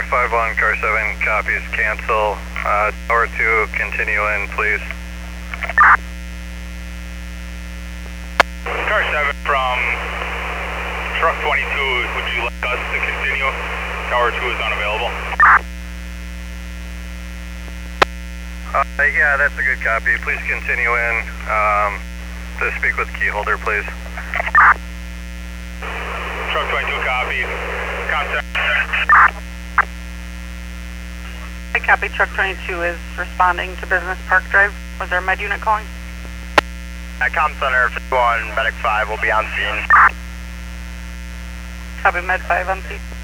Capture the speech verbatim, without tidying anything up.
five one, car seven copies, cancel. Uh, tower two, continue in, please. Car seven from truck twenty-two, would you like us to continue? Tower two is unavailable. Uh, yeah, that's a good copy. Please continue in um, to speak with key holder, please. Truck twenty-two copy. Contact. I copy. Truck twenty-two is responding to Business Park Drive. Was our med unit calling? At Com Center fifty-one, Medic five will be on scene. Copy, Med five on scene.